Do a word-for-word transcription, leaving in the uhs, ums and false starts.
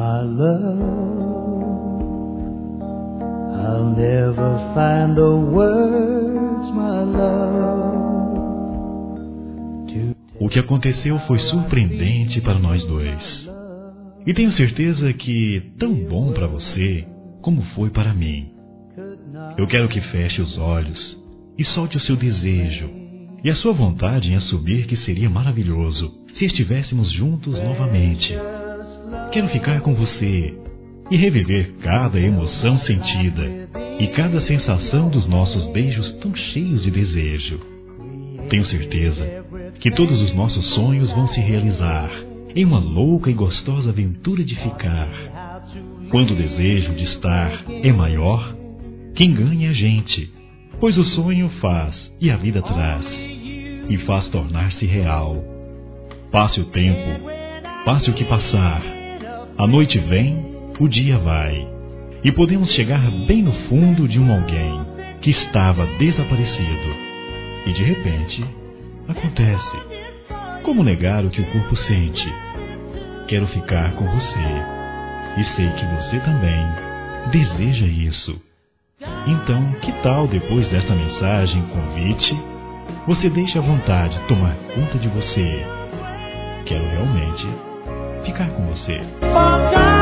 my love. I'll never find the words, my love. O que aconteceu foi surpreendente para nós dois. E tenho certeza que tão bom para você como foi para mim. Eu quero que feche os olhos e solte o seu desejo e a sua vontade em assumir que seria maravilhoso se estivéssemos juntos novamente. Quero ficar com você e reviver cada emoção sentida e cada sensação dos nossos beijos tão cheios de desejo. Tenho certeza que todos os nossos sonhos vão se realizar em uma louca e gostosa aventura de ficar. Quando o desejo de estar é maior, quem ganha é a gente, pois o sonho faz e a vida traz, e faz tornar-se real. Passe o tempo, passe o que passar, a noite vem, o dia vai, e podemos chegar bem no fundo de um alguém que estava desaparecido, e de repente acontece. Como negar o que o corpo sente? Quero ficar com você, e sei que você também deseja isso. Então, que tal depois desta mensagem convite, você deixe a vontade tomar conta de você? Quero realmente ficar com você.